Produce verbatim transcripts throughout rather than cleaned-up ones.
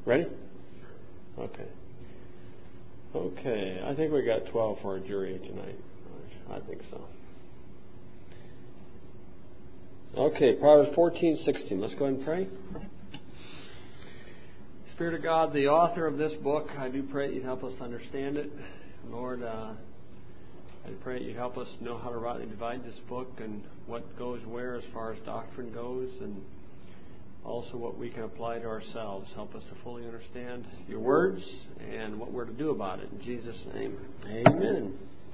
Ready? Okay. Okay, I think we got twelve for a jury tonight. I think so. Okay, Proverbs fourteen sixteen. Let's go ahead and pray. Spirit of God, the author of this book, I do pray you'd help us understand it. Lord, uh, I pray you'd help us know how to rightly divide this book and what goes where as far as doctrine goes, and also what we can apply to ourselves. Help us to fully understand your words and what we're to do about it. In Jesus' name, amen.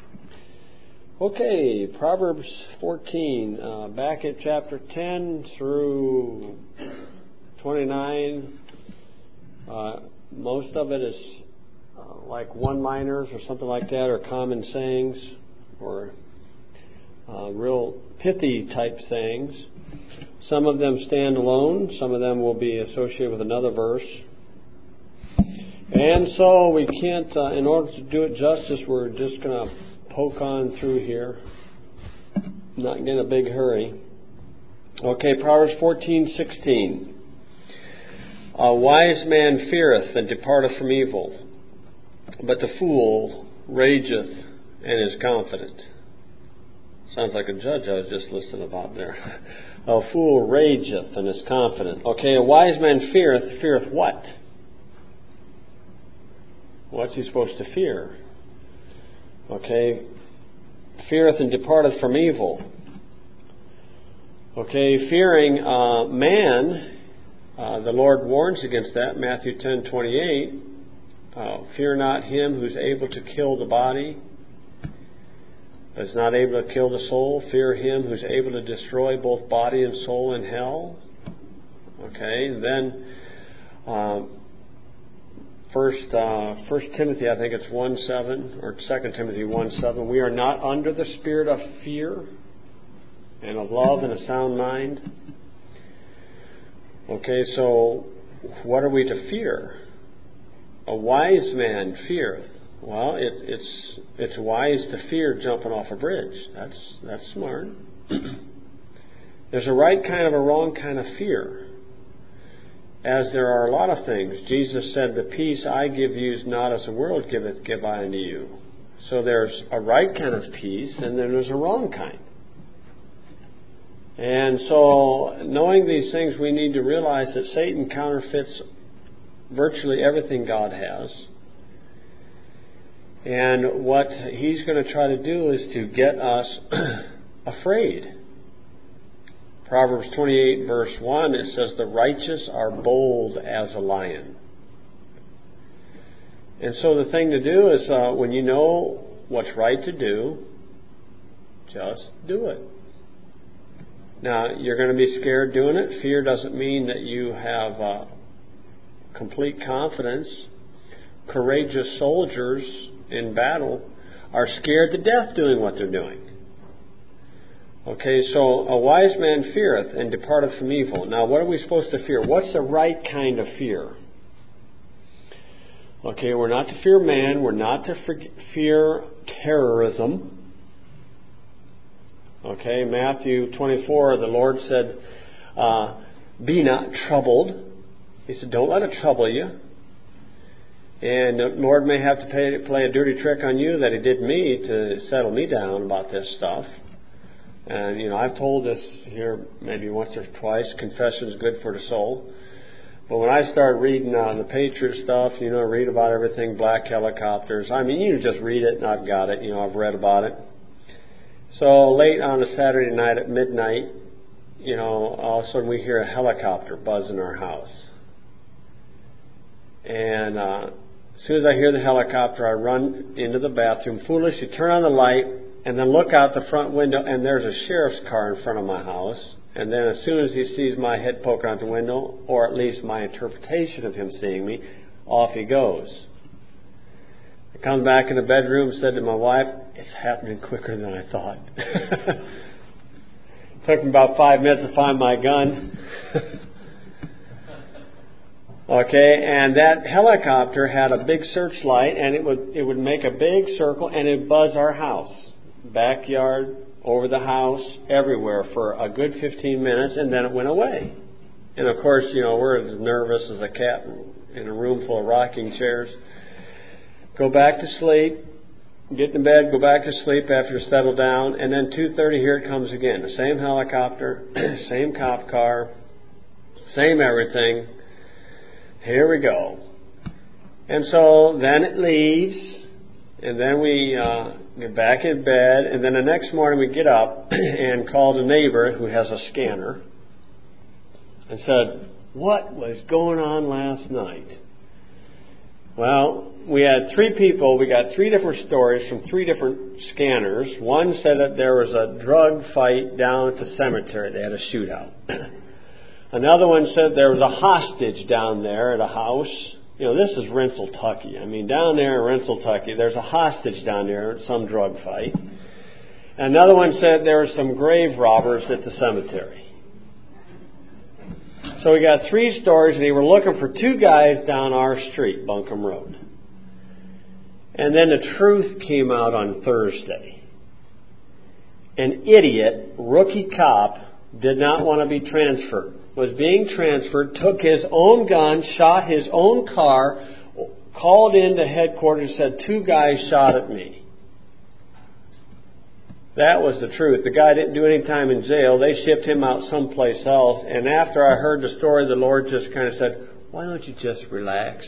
Okay, Proverbs fourteen, uh, back at chapter ten through twenty-nine. Uh, most of it is uh, like one-liners or something like that, or common sayings, or uh, real pithy type sayings. Some of them stand alone. Some of them will be associated with another verse. And so we can't, uh, in order to do it justice, we're just going to poke on through here. Not in a big hurry. Okay, Proverbs fourteen sixteen. A wise man feareth and departeth from evil, but the fool rageth and is confident. Sounds like a judge I was just listening about there. A fool rageth and is confident. Okay, a wise man feareth, feareth what? What's he supposed to fear? Okay, feareth and departeth from evil. Okay, fearing uh, man, uh, the Lord warns against that. Matthew ten twenty-eight. Uh, fear not him who's able to kill the body, but is not able to kill the soul. Fear him who's able to destroy both body and soul in hell. Okay, then uh, First, uh, First Timothy, I think it's one seven, or Second Timothy one seven. We are not under the spirit of fear, and of love and a sound mind. Okay, so what are we to fear? A wise man feareth. Well, it, it's it's wise to fear jumping off a bridge. That's that's smart. There's a right kind of a wrong kind of fear. As there are a lot of things. Jesus said, the peace I give you is not as the world giveth, give I unto you. So there's a right kind of peace, and then there's a wrong kind. And so, knowing these things, we need to realize that Satan counterfeits virtually everything God has. And what he's going to try to do is to get us afraid. Proverbs twenty-eight verse one, it says, the righteous are bold as a lion. And so the thing to do is, uh, when you know what's right to do, just do it. Now, you're going to be scared doing it. Fear doesn't mean that you have uh, complete confidence. Courageous soldiers in battle are scared to death doing what they're doing. Okay, so a wise man feareth and departeth from evil. Now, what are we supposed to fear? What's the right kind of fear? Okay, we're not to fear man. We're not to fear terrorism. Okay, Matthew twenty-four, the Lord said, uh, be not troubled. He said, don't let it trouble you. And the Lord may have to pay, play a dirty trick on you that He did me to settle me down about this stuff. And, you know, I've told this here maybe once or twice. Confession is good for the soul. But when I start reading uh, the Patriot stuff, you know, read about everything, black helicopters. I mean, you just read it and I've got it. You know, I've read about it. So late on a Saturday night at midnight, you know, all of a sudden we hear a helicopter buzz in our house. And uh, as soon as I hear the helicopter, I run into the bathroom, foolishly turn on the light, and then look out the front window, and there's a sheriff's car in front of my house. And then as soon as he sees my head poking out the window, or at least my interpretation of him seeing me, off he goes. I come back in the bedroom, said to my wife, it's happening quicker than I thought. Took me about five minutes to find my gun. Okay, and that helicopter had a big searchlight, and it would it would make a big circle, and it would buzz our house. Backyard, over the house, everywhere for a good fifteen minutes, and then it went away. And of course, you know, we're as nervous as a cat in a room full of rocking chairs. Go back to sleep. Get in bed, go back to sleep after you settle down, and then two thirty, here it comes again. The same helicopter, same cop car, same everything. Here we go. And so then it leaves, and then we uh, get back in bed, and then the next morning we get up and called a neighbor who has a scanner and said, "What was going on last night?" Well, we had three people. We got three different stories from three different scanners. One said that there was a drug fight down at the cemetery. They had a shootout. Another one said there was a hostage down there at a house. You know, this is Rensselaer. I mean, down there in Rensselaer, there's a hostage down there at some drug fight. Another one said there were some grave robbers at the cemetery. So we got three stories, and they were looking for two guys down our street, Buncombe Road. And then the truth came out on Thursday. An idiot, rookie cop, did not want to be transferred, was being transferred, took his own gun, shot his own car, called into headquarters and said, "Two guys shot at me." That was the truth. The guy didn't do any time in jail. They shipped him out someplace else. And after I heard the story, the Lord just kind of said, "Why don't you just relax?"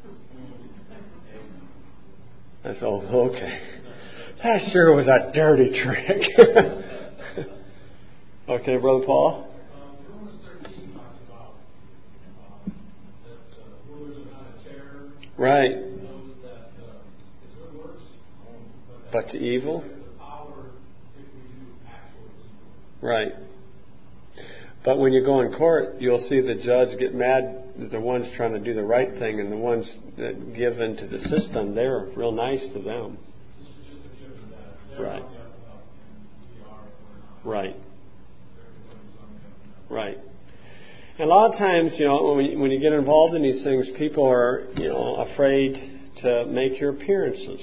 I said, "Oh, okay. That sure was a dirty trick." Okay, Brother Paul? Right. But to evil? Right. But when you go in court, you'll see the judge get mad that the ones trying to do the right thing and the ones that give into the system, they're real nice to them. Right. Right. Right. And a lot of times, you know, when, when you get involved in these things, people are, you know, afraid to make your appearances.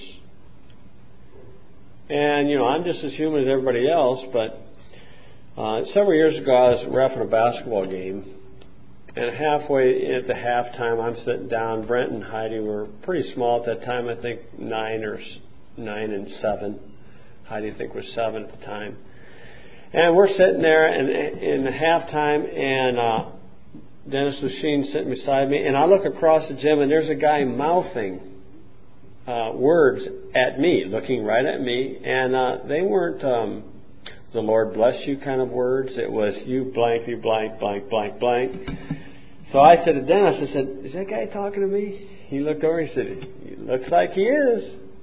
And, you know, I'm just as human as everybody else, but Uh, several years ago, I was reffing a basketball game, and halfway at the halftime, I'm sitting down. Brent and Heidi were pretty small at that time. I think nine or nine and seven. Heidi, I think, was seven at the time. And we're sitting there in, in the halftime, and uh, Dennis Lucien sitting beside me, and I look across the gym, and there's a guy mouthing uh, words at me, looking right at me, and uh, they weren't Um, the Lord bless you kind of words. It was you blank, you blank, blank, blank, blank. So I said to Dennis, I said, "Is that guy talking to me?" He looked over and he said, "It looks like he is."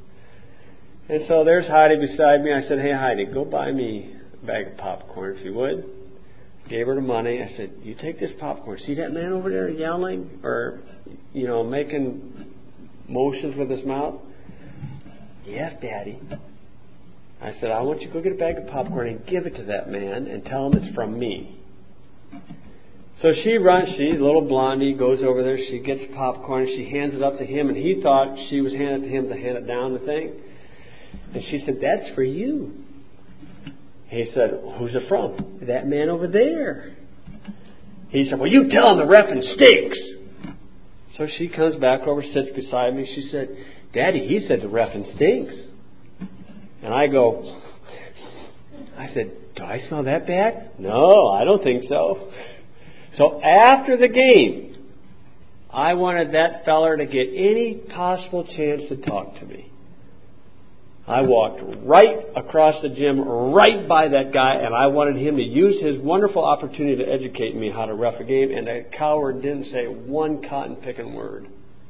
And so there's Heidi beside me. I said, "Hey, Heidi, go buy me a bag of popcorn if you would." Gave her the money. I said, "You take this popcorn. See that man over there yelling or, you know, making motions with his mouth?" "Yes, Daddy." I said, "I want you to go get a bag of popcorn and give it to that man and tell him it's from me." So she runs, she's a little blondie, goes over there, she gets popcorn, she hands it up to him, and he thought she was handing it to him to hand it down the thing. And she said, "That's for you." He said, "Who's it from?" "That man over there." He said, "Well, you tell him the reffing stinks." So she comes back over, sits beside me. She said, "Daddy, he said the reffing stinks." And I go, I said, "Do I smell that bad?" "No, I don't think so." So after the game, I wanted that feller to get any possible chance to talk to me. I walked right across the gym, right by that guy, and I wanted him to use his wonderful opportunity to educate me how to ref a game, and that coward didn't say one cotton-picking word.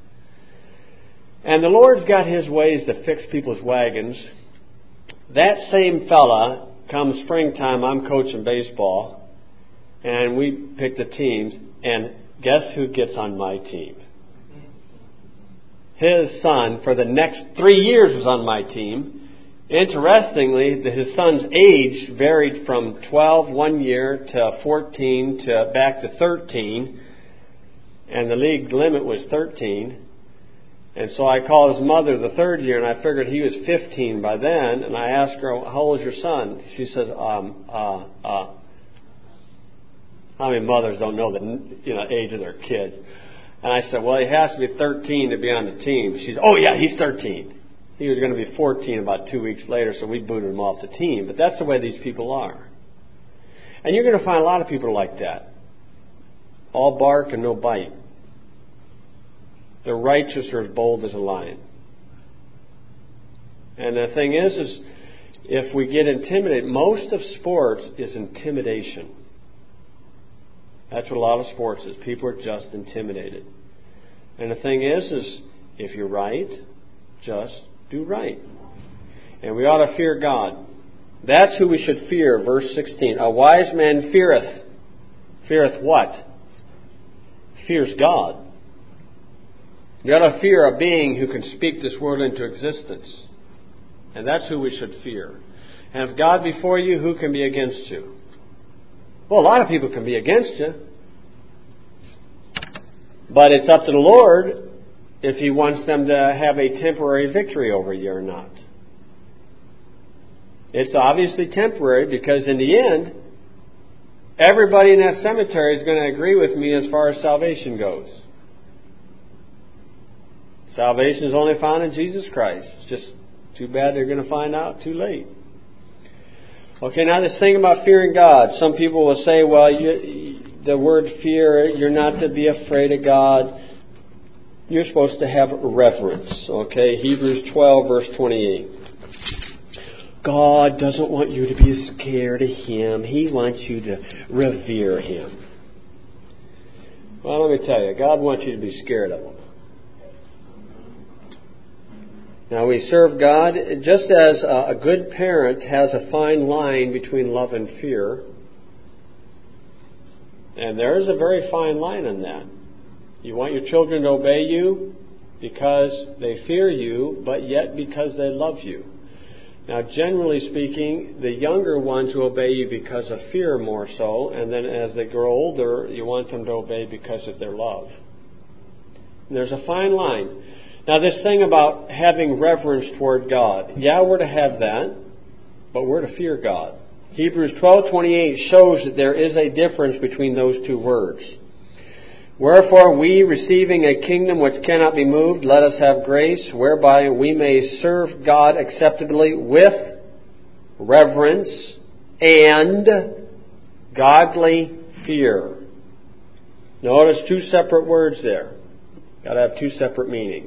And the Lord's got His ways to fix people's wagons. That same fella, come springtime, I'm coaching baseball, and we pick the teams, and guess who gets on my team? His son, for the next three years, was on my team. Interestingly, his son's age varied from twelve one year to fourteen to back to thirteen, and the league limit was thirteen. And so I called his mother the third year, and I figured he was fifteen by then. And I asked her, "How old is your son?" She says, um, uh, uh, how many mothers don't know the you know age of their kids? And I said, well, he has to be thirteen to be on the team. She said, oh, yeah, he's thirteen. He was going to be fourteen about two weeks later, so we booted him off the team. But that's the way these people are. And you're going to find a lot of people like that. All bark and no bite. The righteous are as bold as a lion. And the thing is, is if we get intimidated, most of sports is intimidation. That's what a lot of sports is. People are just intimidated. And the thing is, is if you're right, just do right. And we ought to fear God. That's who we should fear. Verse sixteen. A wise man feareth. Feareth what? Fears God. You ought to fear a being who can speak this world into existence. And that's who we should fear. And if God be for you, who can be against you? Well, a lot of people can be against you. But it's up to the Lord if He wants them to have a temporary victory over you or not. It's obviously temporary because in the end, everybody in that cemetery is going to agree with me as far as salvation goes. Salvation is only found in Jesus Christ. It's just too bad they're going to find out too late. Okay, now this thing about fearing God. Some people will say, well, you, the word fear, you're not to be afraid of God. You're supposed to have reverence. Okay, Hebrews twelve, verse twenty-eight. God doesn't want you to be scared of Him. He wants you to revere Him. Well, let me tell you, God wants you to be scared of Him. Now, we serve God just as a good parent has a fine line between love and fear. And there is a very fine line in that. You want your children to obey you because they fear you, but yet because they love you. Now, generally speaking, the younger ones will obey you because of fear more so, and then as they grow older, you want them to obey because of their love. And there's a fine line. Now, this thing about having reverence toward God, yeah, we're to have that, but we're to fear God. Hebrews twelve twenty-eight shows that there is a difference between those two words. Wherefore we, receiving a kingdom which cannot be moved, let us have grace, whereby we may serve God acceptably with reverence and godly fear. Notice two separate words there. Got to have two separate meanings.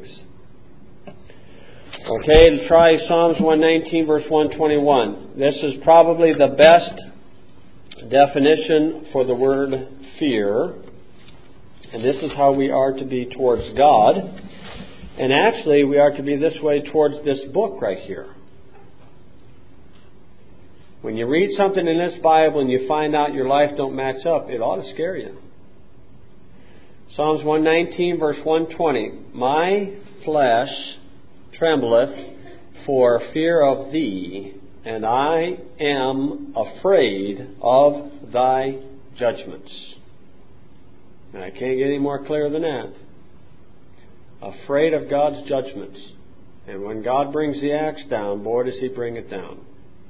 Okay, and try Psalms one nineteen, verse one twenty-one. This is probably the best definition for the word fear. And this is how we are to be towards God. And actually, we are to be this way towards this book right here. When you read something in this Bible and you find out your life don't match up, it ought to scare you. Psalms one nineteen, verse one twenty. My flesh trembleth for fear of thee, and I am afraid of thy judgments. And I can't get any more clear than that. Afraid of God's judgments. And when God brings the axe down, boy, does He bring it down.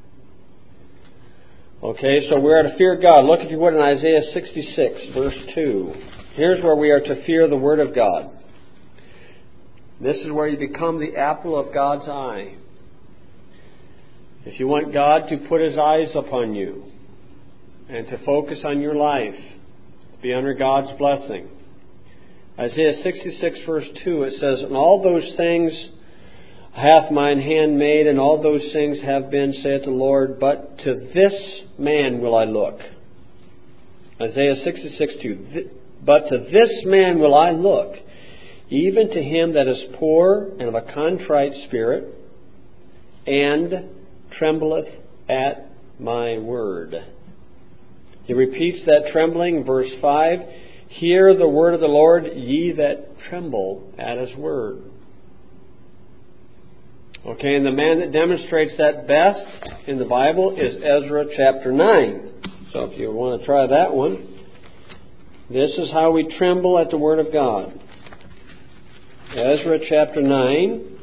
Okay, so we're to fear God. Look, if you would, in Isaiah sixty-six, verse two. Here's where we are to fear the Word of God. This is where you become the apple of God's eye. If you want God to put His eyes upon you and to focus on your life, to be under God's blessing. Isaiah sixty-six, verse two, it says, and all those things hath mine hand made, and all those things have been, saith the Lord, but to this man will I look. Isaiah sixty-six, two. But to this man will I look, even to him that is poor and of a contrite spirit, and trembleth at my word. He repeats that trembling, verse five. Hear the word of the Lord, ye that tremble at His word. Okay, and the man that demonstrates that best in the Bible is Ezra chapter nine. So if you want to try that one, this is how we tremble at the Word of God. Ezra chapter nine,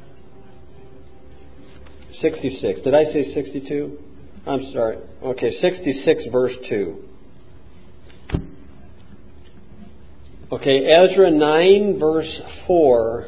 sixty-six. Did I say sixty-two? I'm sorry. Okay, sixty-six verse two. Okay, Ezra nine, verse four.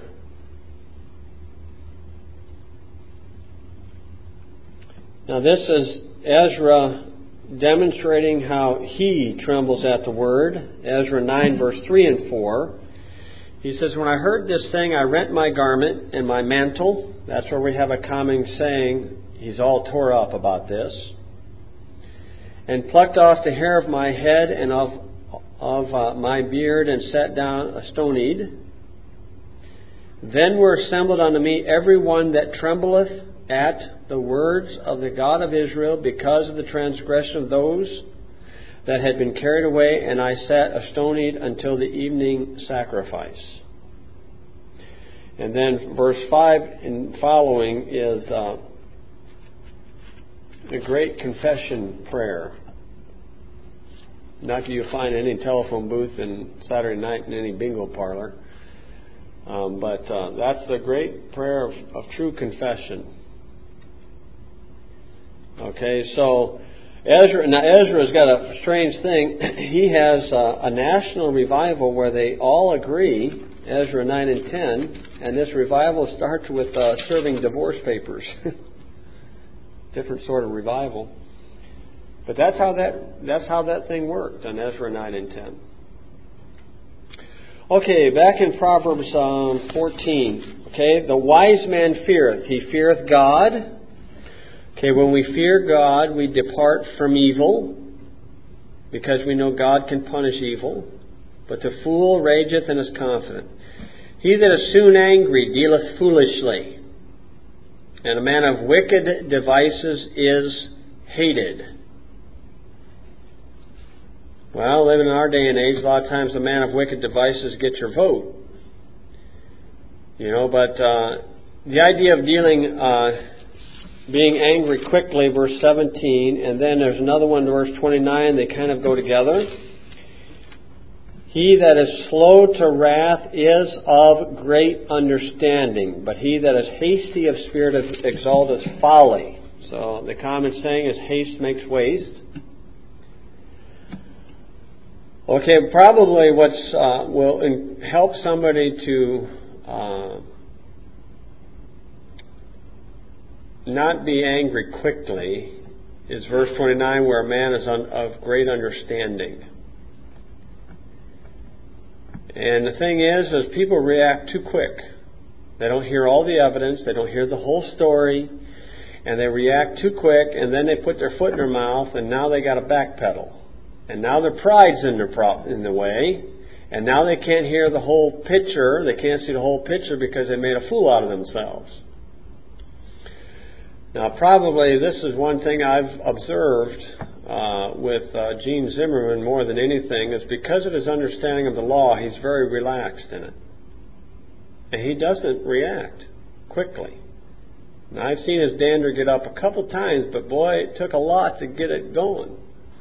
Now this is Ezra demonstrating how he trembles at the word. Ezra nine, verse three and four. He says, "When I heard this thing, I rent my garment and my mantle." That's where we have a common saying, he's all tore up about this. "And plucked off the hair of my head and of, of uh, my beard, and sat down astonied. Then were assembled unto me every one that trembleth at the words of the God of Israel, because of the transgression of those that had been carried away, and I sat astonied until the evening sacrifice." And then verse five and following is uh, the great confession prayer. Not that you find any telephone booth in Saturday night in any bingo parlor. Um, but uh, that's the great prayer of, of true confession. Okay, so Ezra, now Ezra's got a strange thing. He has uh, a national revival where they all agree, Ezra nine and ten, and this revival starts with uh, serving divorce papers. Different sort of revival. But that's how that that's how that thing worked on Ezra nine and ten. Okay, back in Proverbs um, fourteen. Okay, the wise man feareth. He feareth God. Okay, when we fear God, we depart from evil, because we know God can punish evil. But the fool rageth and is confident. He that is soon angry dealeth foolishly, and a man of wicked devices is hated. Well, living in our day and age, a lot of times the man of wicked devices gets your vote. You know, but uh, the idea of dealing, uh, being angry quickly, verse seventeen, and then there's another one, verse twenty-nine, they kind of go together. He that is slow to wrath is of great understanding, but he that is hasty of spirit exalteth folly. So the common saying is, haste makes waste. Okay, probably what's uh, will in, help somebody to uh, not be angry quickly is verse twenty-nine, where a man is un, of great understanding. And the thing is, is people react too quick. They don't hear all the evidence, they don't hear the whole story, and they react too quick, and then they put their foot in their mouth, and now they got to backpedal. And now their pride's in their prop, in the way, and now they can't hear the whole picture, they can't see the whole picture because they made a fool out of themselves. Now, probably this is one thing I've observed uh, with uh, Gene Zimmerman more than anything, is because of his understanding of the law, he's very relaxed in it. And he doesn't react quickly. Now, I've seen his dander get up a couple times, but boy, it took a lot to get it going.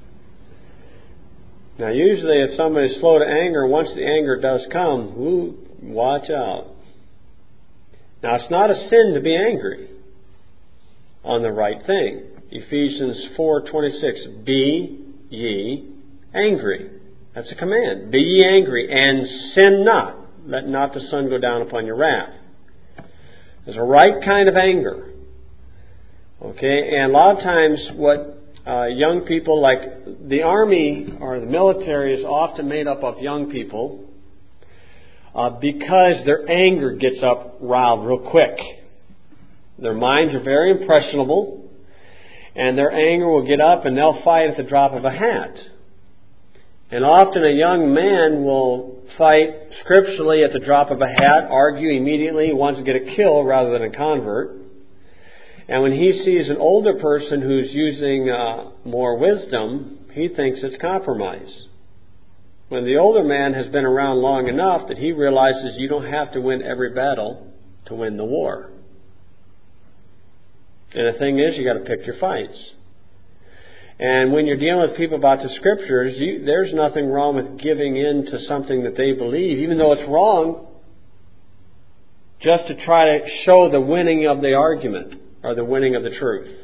Now, usually if somebody's slow to anger, once the anger does come, woo, watch out. Now, it's not a sin to be angry on the right thing. Ephesians four twenty-six, be ye angry. That's a command. Be ye angry, and sin not. Let not the sun go down upon your wrath. There's a right kind of anger. Okay, and a lot of times what uh, young people, like the army or the military is often made up of young people uh, because their anger gets up riled real quick. Their minds are very impressionable, and their anger will get up and they'll fight at the drop of a hat. And often a young man will fight scripturally at the drop of a hat, argue immediately, he wants to get a kill rather than a convert. And when he sees an older person who's using uh, more wisdom, he thinks it's compromise. When the older man has been around long enough that he realizes you don't have to win every battle to win the war. And the thing is, you got to pick your fights. And when you're dealing with people about the scriptures, you, there's nothing wrong with giving in to something that they believe, even though it's wrong, just to try to show the winning of the argument or the winning of the truth.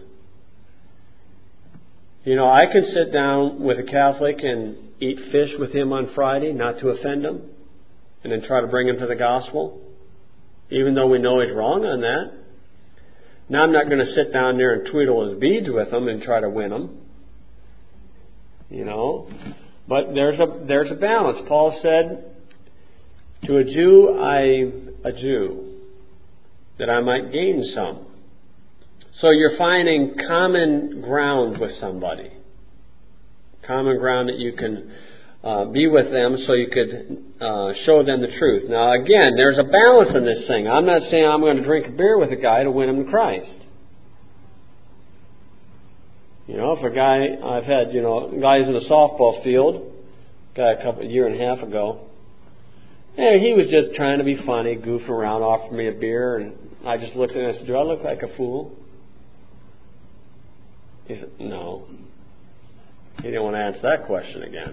You know, I can sit down with a Catholic and eat fish with him on Friday, not to offend him. and then try to bring him to the gospel, even though we know he's wrong on that. Now, I'm not going to sit down there and tweedle his beads with him and try to win him. You know, but there's a there's a balance. Paul said, "To a Jew, I a Jew, that I might gain some." So you're finding common ground with somebody, common ground that you can uh, be with them, so you could uh, show them the truth. Now, again, there's a balance in this thing. I'm not saying I'm going to drink a beer with a guy to win him to Christ. You know, if a guy, I've had, you know, guys in the softball field, guy a couple, a year and a half ago, and he was just trying to be funny, goofing around, offered me a beer, and I just looked at him and I said, "Do I look like a fool?" He said, "No." He didn't want to answer that question again.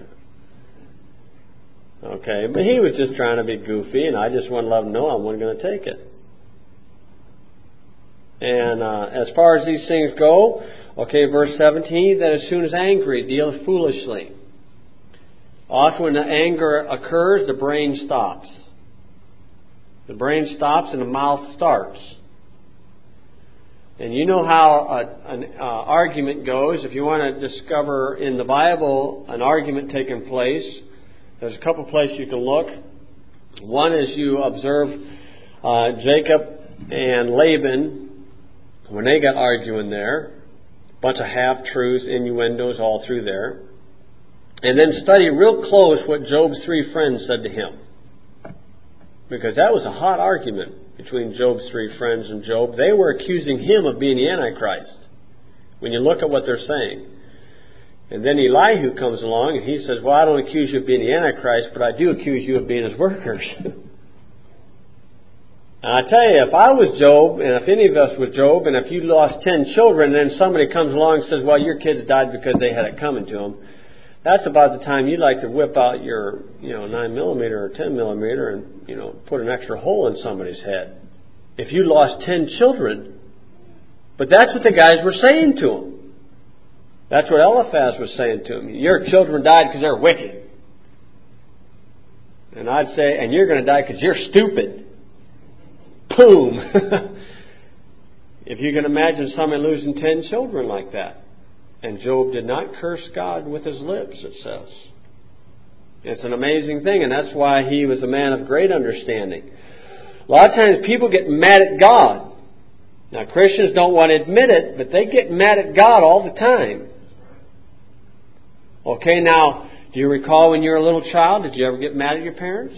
Okay, but he was just trying to be goofy, and I just wanted to let him know I wasn't going to take it. And uh, as far as these things go, okay, verse seventeen, that as soon as angry, deal foolishly. Often when the anger occurs, the brain stops. The brain stops and the mouth starts. And you know how a, an uh, argument goes. If you want to discover in the Bible an argument taking place, there's a couple places you can look. One is you observe uh, Jacob and Laban when they got arguing there. A bunch of half-truths, innuendos all through there. And then study real close what Job's three friends said to him. Because that was a hot argument between Job's three friends and Job. They were accusing him of being the Antichrist, when you look at what they're saying. And then Elihu comes along and he says, "Well, I don't accuse you of being the Antichrist, but I do accuse you of being his workers." And I tell you, if I was Job, and if any of us were Job, and if you lost ten children, and then somebody comes along and says, "Well, your kids died because they had it coming to them," that's about the time you'd like to whip out your, you know, nine millimeter or ten millimeter and, you know, put an extra hole in somebody's head. If you lost ten children. But that's what the guys were saying to him. That's what Eliphaz was saying to him. "Your children died because they're wicked." And I'd say, "And you're going to die because you're stupid." Boom! If you can imagine somebody losing ten children like that. And Job did not curse God with his lips, it says. It's an amazing thing, and that's why he was a man of great understanding. A lot of times people get mad at God. Now, Christians don't want to admit it, but they get mad at God all the time. Okay, now, do you recall when you were a little child, did you ever get mad at your parents?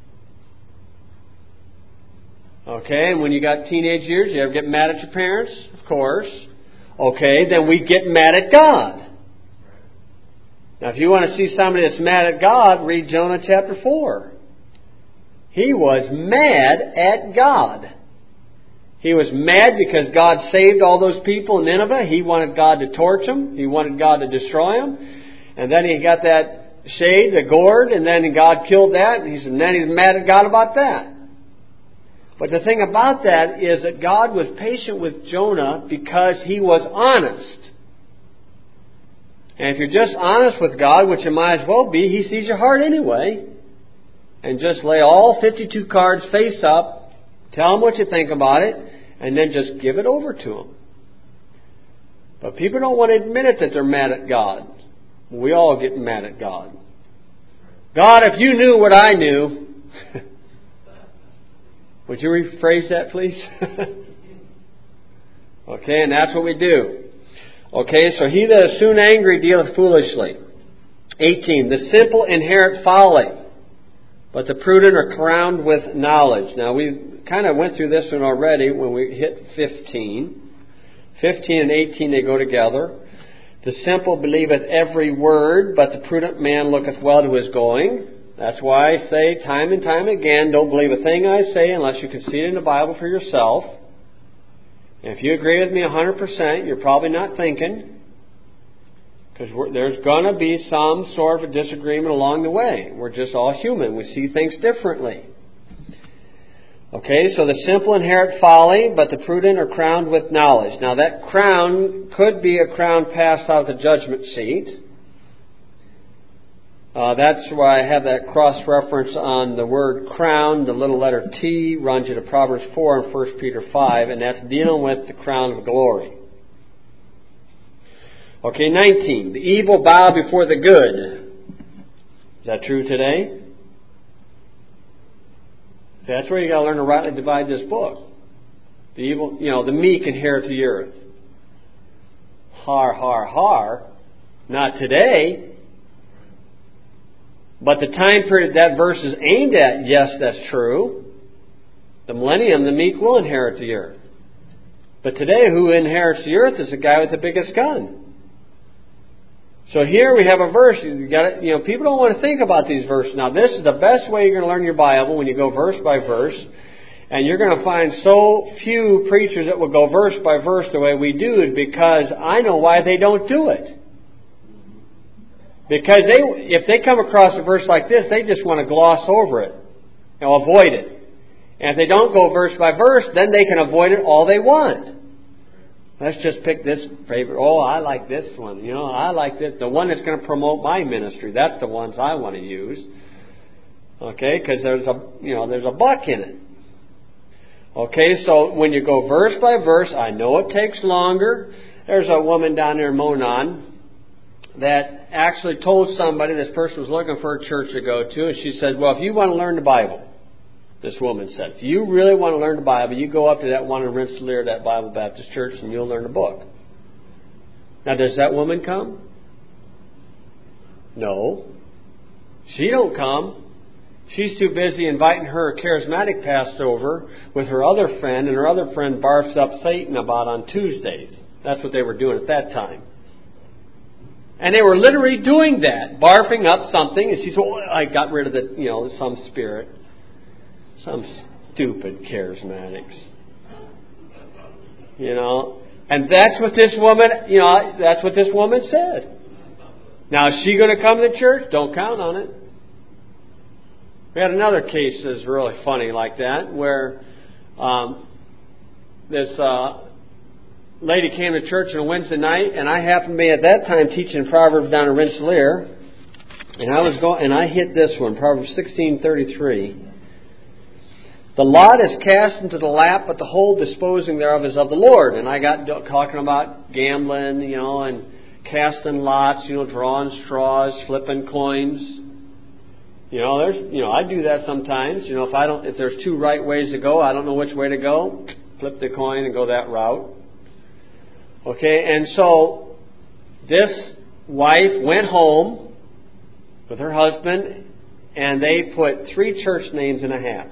Okay, and when you got teenage years, did you ever get mad at your parents? Of course. Okay, then we get mad at God. Now, if you want to see somebody that's mad at God, read Jonah chapter four. He was mad at God. He was mad because God saved all those people in Nineveh. He wanted God to torch them. He wanted God to destroy them. And then he got that shade, the gourd, and then God killed that. And he said, and then he's mad at God about that. But the thing about that is that God was patient with Jonah because he was honest. And if you're just honest with God, which you might as well be, He sees your heart anyway. And just lay all fifty-two cards face up, tell Him what you think about it, and then just give it over to Him. But people don't want to admit it that they're mad at God. We all get mad at God. God, if you knew what I knew... Would you rephrase that, please? Okay, and that's what we do. Okay, so he that is soon angry dealeth foolishly. eighteen. The simple inherit folly, but the prudent are crowned with knowledge. Now, we kind of went through this one already when we hit fifteen. fifteen and eighteen, they go together. The simple believeth every word, but the prudent man looketh well to his going. That's why I say time and time again, don't believe a thing I say unless you can see it in the Bible for yourself. And if you agree with me one hundred percent, you're probably not thinking. Because there's going to be some sort of a disagreement along the way. We're just all human. We see things differently. Okay, so the simple inherit folly, but the prudent are crowned with knowledge. Now that crown could be a crown passed out of the judgment seat. Uh, that's why I have that cross-reference on the word crown. The little letter T runs you to Proverbs four and First Peter five, and that's dealing with the crown of glory. Okay, nineteen. The evil bow before the good. Is that true today? See, that's where you got to learn to rightly divide this book. The evil, you know, the meek inherit the earth. Har, har, har. Not today. But the time period that verse is aimed at, yes, that's true. The millennium, the meek will inherit the earth. But today, who inherits the earth is the guy with the biggest gun. So here we have a verse. You got, you know, people don't want to think about these verses. Now, this is the best way you're going to learn your Bible, when you go verse by verse. And you're going to find so few preachers that will go verse by verse the way we do it, because I know why they don't do it. Because they, if they come across a verse like this, they just want to gloss over it, you know, avoid it. And if they don't go verse by verse, then they can avoid it all they want. Let's just pick this favorite. Oh, I like this one. You know, I like this. The one that's going to promote my ministry. That's the ones I want to use. Okay, because there's a, you know, there's a buck in it. Okay, so when you go verse by verse, I know it takes longer. There's a woman down there in Monon that actually told somebody, this person was looking for a church to go to, and she said, well, if you want to learn the Bible, this woman said, if you really want to learn the Bible, you go up to that one in Rensselaer, that Bible Baptist church, and you'll learn the book. Now, does that woman come? No. She don't come. She's too busy inviting her charismatic Passover with her other friend, and her other friend barfs up Satan about on Tuesdays. That's what they were doing at that time. And they were literally doing that, barfing up something, and she said, oh, I got rid of the, you know, some spirit. Some stupid charismatics. You know, and that's what this woman, you know, that's what this woman said. Now, is she going to come to church? Don't count on it. We had another case that's really funny like that, where um, this uh, lady came to church on a Wednesday night, and I happened to be at that time teaching Proverbs down in Rensselaer, and I was going, and I hit this one, Proverbs sixteen thirty-three. The lot is cast into the lap, but the whole disposing thereof is of the Lord. And I got talking about gambling, you know, and casting lots, you know, drawing straws, flipping coins. You know, there's, you know, I do that sometimes. You know, if I don't, if there's two right ways to go, I don't know which way to go. Flip the coin and go that route. Okay, and so this wife went home with her husband, and they put three church names in a hat.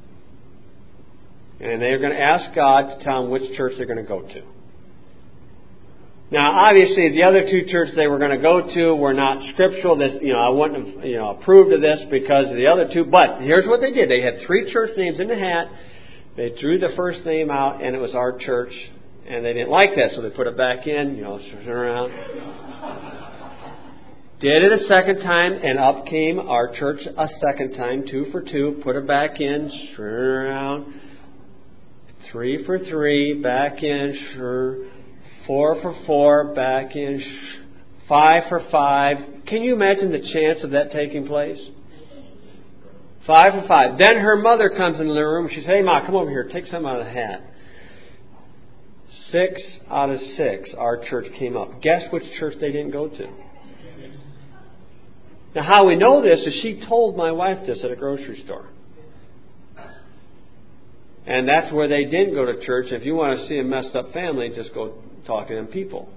And they're going to ask God to tell them which church they're going to go to. Now, obviously, the other two churches they were going to go to were not scriptural. This, you know, I wouldn't have, you know, approved of this because of the other two. But here's what they did: they had three church names in the hat. They drew the first name out, and it was our church. And they didn't like that, so they put it back in. You know, turn around. Did it a second time, and up came our church a second time, two for two. Put it back in, turn around. Three for three, back in, sure. Four for four, back in, sh- five for five. Can you imagine the chance of that taking place? Five for five. Then her mother comes into the room. She says, hey, Ma, come over here. Take some out of the hat. Six out of six, our church came up. Guess which church they didn't go to? Now, how we know this is she told my wife this at a grocery store. And that's where they didn't go to church. If you want to see a messed up family, just go talk to them people.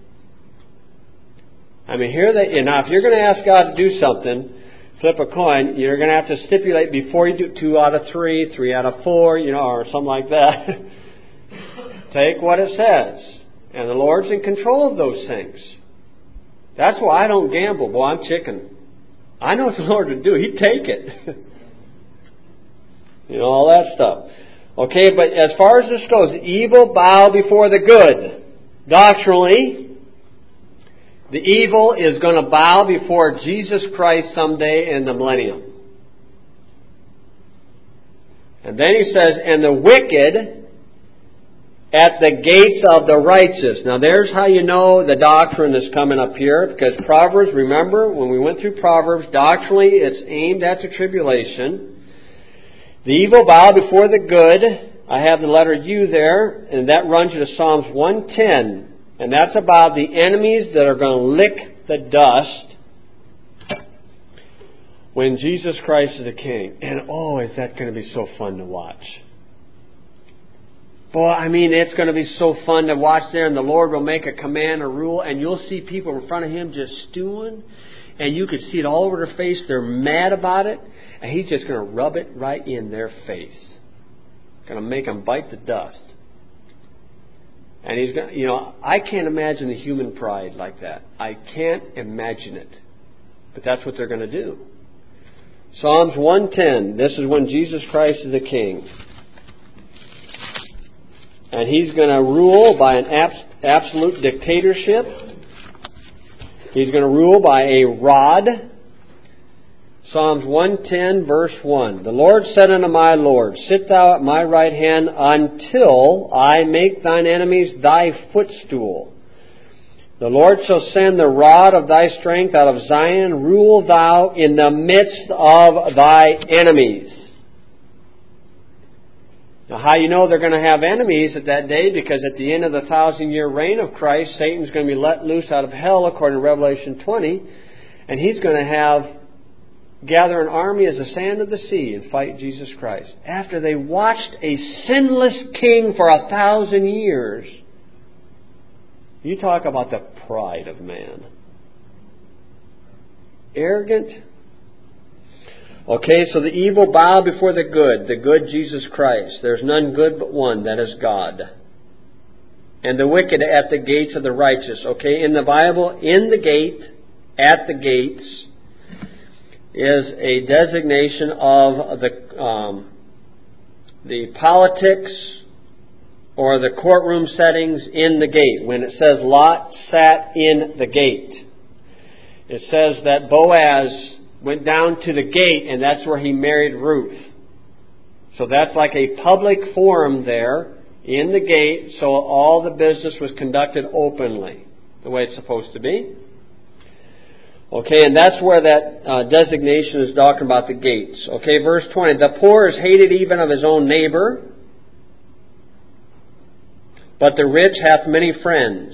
I mean, here they, now if you're going to ask God to do something, flip a coin, you're going to have to stipulate before you do two out of three, three out of four, you know, or something like that. Take what it says. And the Lord's in control of those things. That's why I don't gamble. Boy, I'm chicken. I know what the Lord would do. He'd take it. You know, all that stuff. Okay, but as far as this goes, evil bow before the good. Doctrinally, the evil is going to bow before Jesus Christ someday in the millennium. And then he says, and the wicked at the gates of the righteous. Now there's how you know the doctrine is coming up here, because Proverbs, remember, when we went through Proverbs, doctrinally it's aimed at the tribulation. The evil bow before the good. I have the letter U there, and that runs you to Psalms one ten. And that's about the enemies that are going to lick the dust when Jesus Christ is the King. And oh, is that going to be so fun to watch. Boy, I mean, it's going to be so fun to watch there, and the Lord will make a command, a rule, and you'll see people in front of Him just stewing, and you can see it all over their face. They're mad about it, and He's just going to rub it right in their face. Going to make them bite the dust. And He's going to, you know, I can't imagine the human pride like that. I can't imagine it. But that's what they're going to do. Psalms one ten, this is when Jesus Christ is the King. And He's going to rule by an abs- absolute dictatorship. He's going to rule by a rod. Psalms one ten, verse one. The Lord said unto my Lord, Sit thou at my right hand until I make thine enemies thy footstool. The Lord shall send the rod of thy strength out of Zion. Rule thou in the midst of thy enemies. Now, how you know they're going to have enemies at that day? Because at the end of the thousand-year reign of Christ, Satan's going to be let loose out of hell, according to Revelation twenty, and he's going to have gather an army as the sand of the sea and fight Jesus Christ. After they watched a sinless king for a thousand years. You talk about the pride of man. Arrogant. Okay, so the evil bow before the good, the good Jesus Christ. There's none good but one, that is God. And the wicked at the gates of the righteous. Okay, in the Bible, in the gate, at the gates, is a designation of the um, the politics or the courtroom settings in the gate. When it says Lot sat in the gate, it says that Boaz went down to the gate, and that's where he married Ruth. So that's like a public forum there in the gate, so all the business was conducted openly, the way it's supposed to be. Okay, and that's where that uh, designation is talking about the gates. Okay, verse twenty. The poor is hated even of his own neighbor, but the rich hath many friends.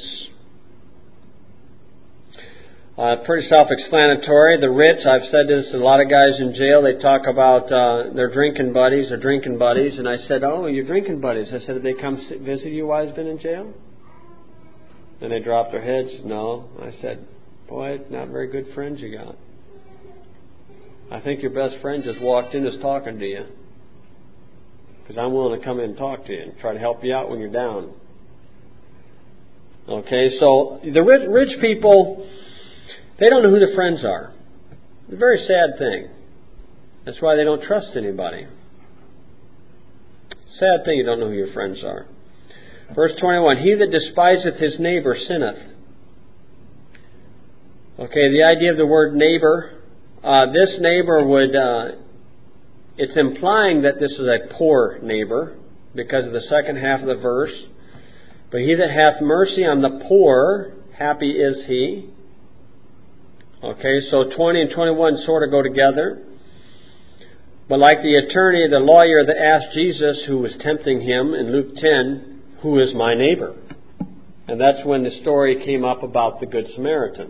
Uh, pretty self-explanatory. The rich, I've said this to a lot of guys in jail, they talk about uh, their drinking buddies, their drinking buddies, and I said, oh, your drinking buddies. I said, did they come visit you while he's been in jail? And they dropped their heads. No. I said, boy, not very good friends you got. I think your best friend just walked in and is talking to you. Because I'm willing to come in and talk to you and try to help you out when you're down. Okay, so the rich, rich people, they don't know who their friends are. It's a very sad thing. That's why they don't trust anybody. Sad thing, you don't know who your friends are. Verse twenty-one, he that despiseth his neighbor sinneth. Okay, the idea of the word neighbor, uh, this neighbor would, uh, it's implying that this is a poor neighbor because of the second half of the verse. But he that hath mercy on the poor, happy is he. Okay, so twenty and twenty-one sort of go together. But like the attorney, the lawyer that asked Jesus, who was tempting him in Luke ten, who is my neighbor? And that's when the story came up about the Good Samaritan.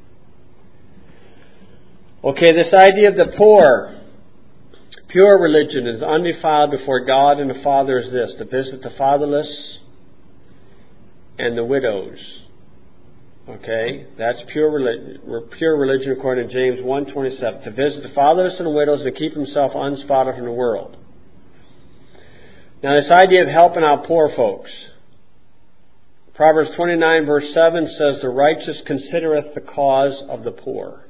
Okay, this idea of the poor. Pure religion is undefiled before God and the Father is this, to visit the fatherless and the widows. Okay, that's pure religion. Pure religion according to James one twenty-seven. To visit the fatherless and the widows and to keep himself unspotted from the world. Now this idea of helping out poor folks. Proverbs twenty-nine verse seven says, the righteous considereth the cause of the poor.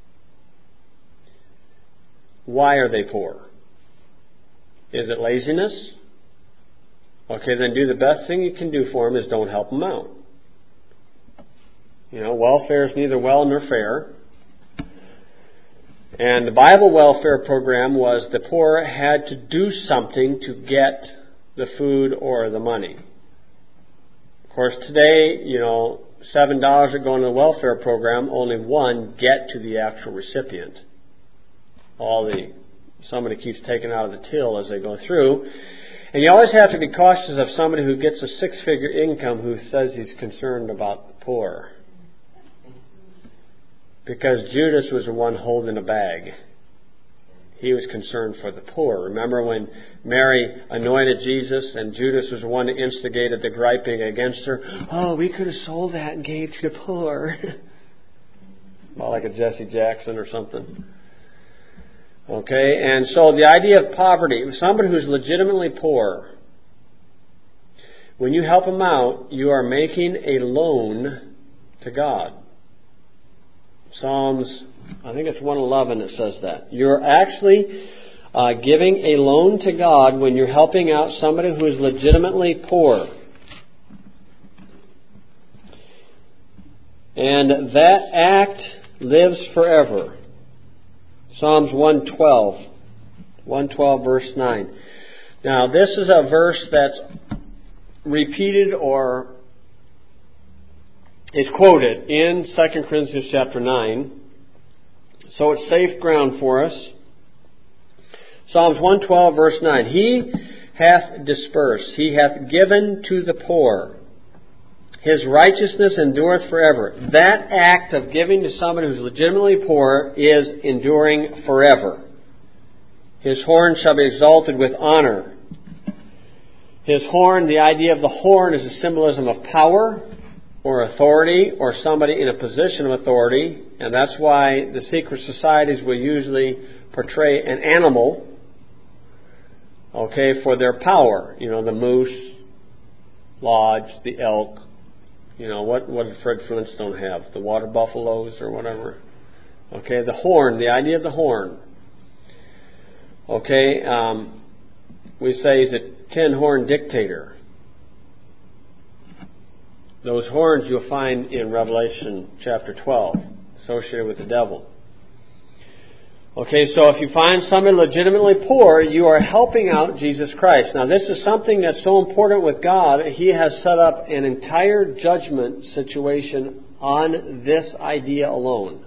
Why are they poor? Is it laziness? Okay, then do the best thing you can do for them is don't help them out. You know, welfare is neither well nor fair. And the Bible welfare program was the poor had to do something to get the food or the money. Of course, today, you know, seven dollars that go into the welfare program, only one get to the actual recipient. All the somebody keeps taking out of the till as they go through. And you always have to be cautious of somebody who gets a six-figure income who says he's concerned about the poor. Because Judas was the one holding a bag. He was concerned for the poor. Remember when Mary anointed Jesus and Judas was the one that instigated the griping against her? Oh, we could have sold that and gave to the poor. Well, like a Jesse Jackson or something. Okay, and so the idea of poverty, somebody who's legitimately poor, when you help them out, you are making a loan to God. Psalms, I think it's one eleven that says that. You're actually uh, giving a loan to God when you're helping out somebody who is legitimately poor. And that act lives forever. Psalms one twelve. one twelve verse nine. Now this is a verse that's repeated or is quoted in Second Corinthians chapter nine. So it's safe ground for us. Psalms one twelve verse nine. He hath dispersed, he hath given to the poor. His righteousness endureth forever. That act of giving to somebody who's legitimately poor is enduring forever. His horn shall be exalted with honor. His horn, the idea of the horn is a symbolism of power or authority or somebody in a position of authority. And that's why the secret societies will usually portray an animal, okay, for their power. You know, the moose, lodge, the elk. You know, what, what did Fred Flintstone have? The water buffaloes or whatever. Okay, the horn, the idea of the horn. Okay, um, we say he's a ten-horn dictator. Those horns you'll find in Revelation chapter twelve, associated with the devil. Okay, so if you find somebody legitimately poor, you are helping out Jesus Christ. Now, this is something that's so important with God. He has set up an entire judgment situation on this idea alone.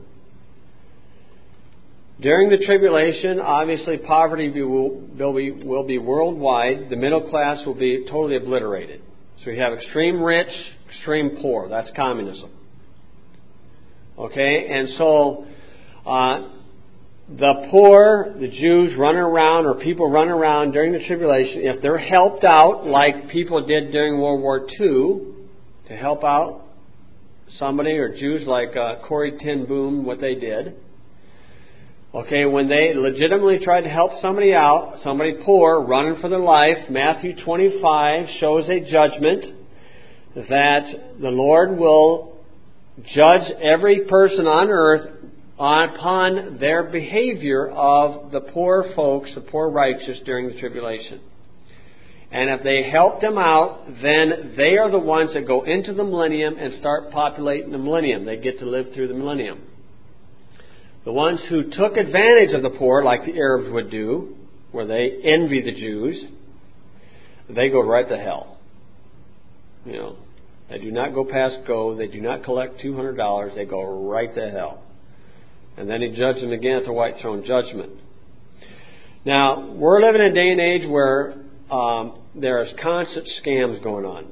During the tribulation, obviously poverty will, will, be, will be worldwide. The middle class will be totally obliterated. So you have extreme rich, extreme poor. That's communism. Okay, and so uh, the poor, the Jews running around or people running around during the tribulation, if they're helped out like people did during World War Two to help out somebody, or Jews like uh, Corrie ten Boom, what they did. Okay, when they legitimately tried to help somebody out, somebody poor, running for their life, Matthew twenty-five shows a judgment that the Lord will judge every person on earth upon their behavior of the poor folks, the poor righteous during the tribulation. And if they help them out, then they are the ones that go into the millennium and start populating the millennium. They get to live through the millennium. The ones who took advantage of the poor, like the Arabs would do, where they envy the Jews, they go right to hell. You know, they do not go past go. They do not collect two hundred dollars. They go right to hell. And then he judged them again at the white throne judgment. Now, we're living in a day and age where um, there's constant scams going on.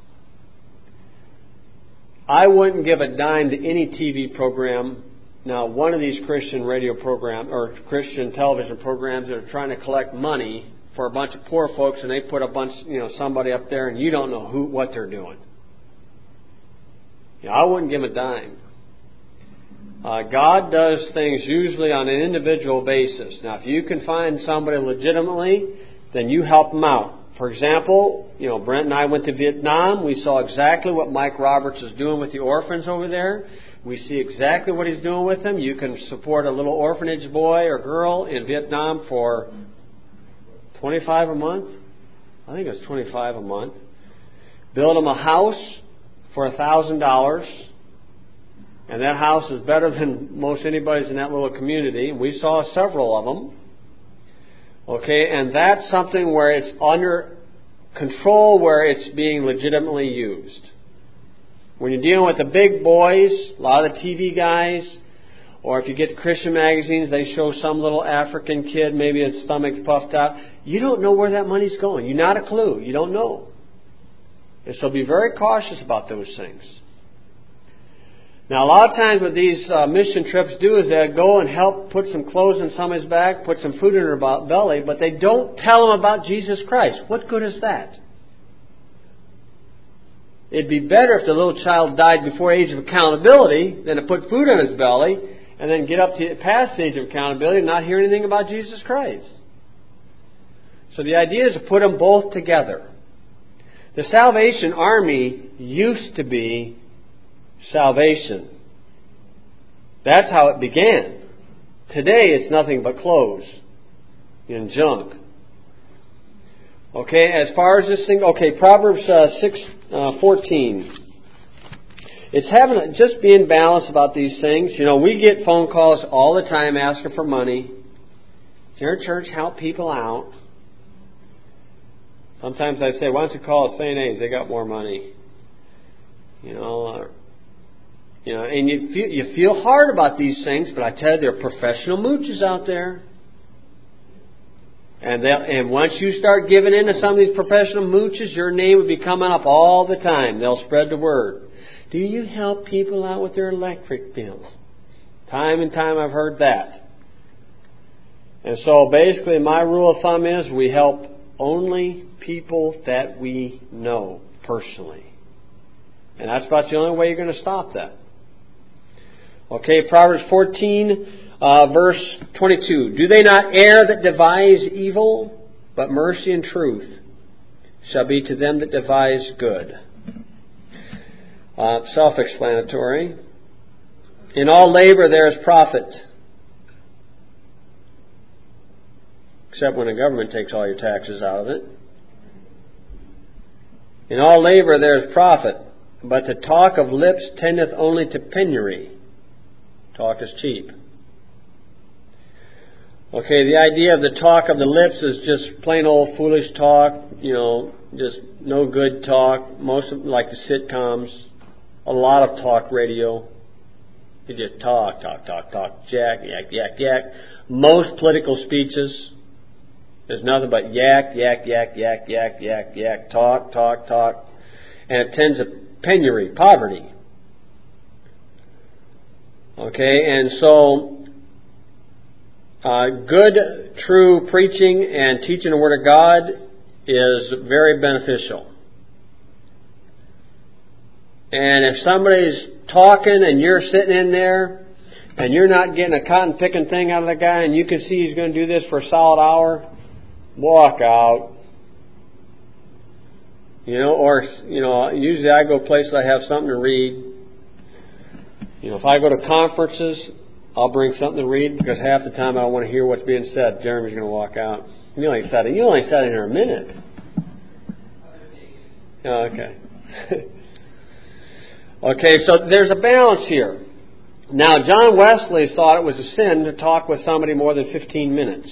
I wouldn't give a dime to any T V program. Now, one of these Christian radio programs or Christian television programs that are trying to collect money for a bunch of poor folks, and they put a bunch, you know, somebody up there, and you don't know who, what they're doing. You know, I wouldn't give a dime. Uh, God does things usually on an individual basis. Now, if you can find somebody legitimately, then you help them out. For example, you know, Brent and I went to Vietnam. We saw exactly what Mike Roberts is doing with the orphans over there. We see exactly what he's doing with them. You can support a little orphanage boy or girl in Vietnam for twenty-five a month. I think it's twenty-five a month. Build them a house for a thousand dollars. And that house is better than most anybody's in that little community. We saw several of them. Okay, and that's something where it's under control, where it's being legitimately used. When you're dealing with the big boys, a lot of the T V guys, or if you get the Christian magazines, they show some little African kid, maybe his stomach's puffed out. You don't know where that money's going. You're not a clue. You don't know. And so be very cautious about those things. Now, a lot of times what these uh, mission trips do is they go and help put some clothes in somebody's back, put some food in their belly, but they don't tell them about Jesus Christ. What good is that? It'd be better if the little child died before age of accountability than to put food in his belly and then get up to past the age of accountability and not hear anything about Jesus Christ. So the idea is to put them both together. The Salvation Army used to be salvation. That's how it began. Today it's nothing but clothes and junk. Okay, as far as this thing, okay, Proverbs uh, six fourteen. It's having just being balanced about these things. You know, we get phone calls all the time asking for money. Does your church help people out? Sometimes I say, why don't you call Saint A's? They got more money. You know, uh, you know, and you feel you feel hard about these things, but I tell you, there are professional mooches out there. And they and once you start giving in to some of these professional mooches, your name will be coming up all the time. They'll spread the word. Do you help people out with their electric bills? Time and time I've heard that. And so basically my rule of thumb is we help only people that we know personally. And that's about the only way you're going to stop that. Okay, Proverbs fourteen, uh, verse twenty-two. Do they not err that devise evil? But mercy and truth shall be to them that devise good. Uh, self-explanatory. In all labor there is profit. Except when the government takes all your taxes out of it. In all labor there is profit. But the talk of lips tendeth only to penury. Talk is cheap. Okay, the idea of the talk of the lips is just plain old foolish talk, you know, just no good talk. Most of them, like the sitcoms, a lot of talk radio. You just talk, talk, talk, talk, jack, yak, yak, yak. Most political speeches is nothing but yak, yak, yak, yak, yak, yak, yak, talk, talk, talk. And it tends to penury, poverty. Okay, and so uh, good, true preaching and teaching the Word of God is very beneficial. And if somebody's talking and you're sitting in there and you're not getting a cotton picking thing out of the guy and you can see he's going to do this for a solid hour, walk out. You know, or, you know, usually I go places I have something to read. You know, if I go to conferences, I'll bring something to read because half the time I don't want to hear what's being said. Jeremy's going to walk out. You only sat in, you only sat in here a minute. Oh, okay. Okay, so there's a balance here. Now, John Wesley thought it was a sin to talk with somebody more than fifteen minutes.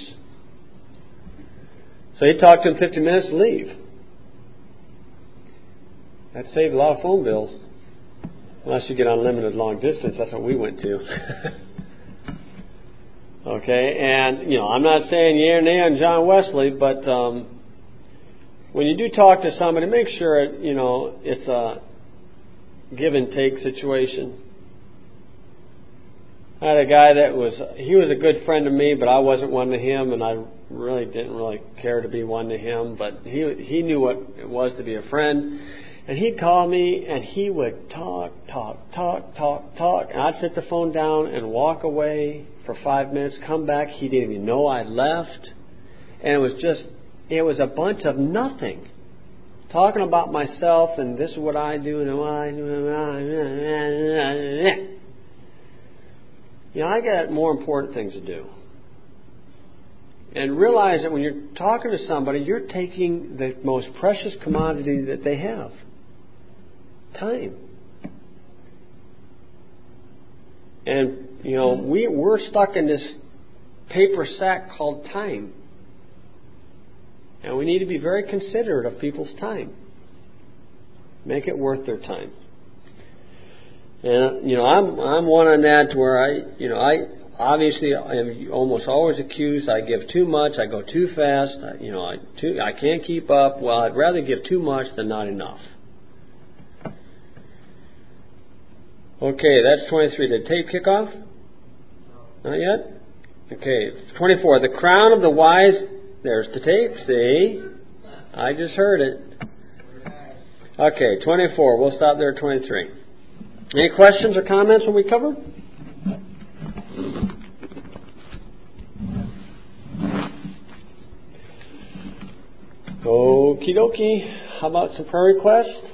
So he talked to him fifteen minutes and leave. That saved a lot of phone bills. Unless you get unlimited long distance, that's what we went to. Okay, and, you know, I'm not saying yea or nay on John Wesley, but um, when you do talk to somebody, make sure, it, you know, it's a give and take situation. I had a guy that was, he was a good friend to me, but I wasn't one to him, and I really didn't really care to be one to him, but he he knew what it was to be a friend. And he'd call me, and he would talk, talk, talk, talk, talk. And I'd set the phone down and walk away for five minutes, come back. He didn't even know I'd left. And it was just, it was a bunch of nothing. Talking about myself, and this is what I do, and I do. You know, I got more important things to do. And realize that when you're talking to somebody, you're taking the most precious commodity that they have. Time. And, you know, we, we're stuck in this paper sack called time. And we need to be very considerate of people's time. Make it worth their time. And, you know, I'm I'm one on that where I, you know, I obviously am almost always accused I give too much, I go too fast, I, you know, I too, I can't keep up. Well, I'd rather give too much than not enough. Okay, that's twenty-three. Did tape kick off? Not yet? Okay, twenty-four. The crown of the wise, there's the tape, see? I just heard it. Okay, twenty-four. We'll stop there at twenty-three. Any questions or comments when we covered? Okie dokie. How about some prayer requests?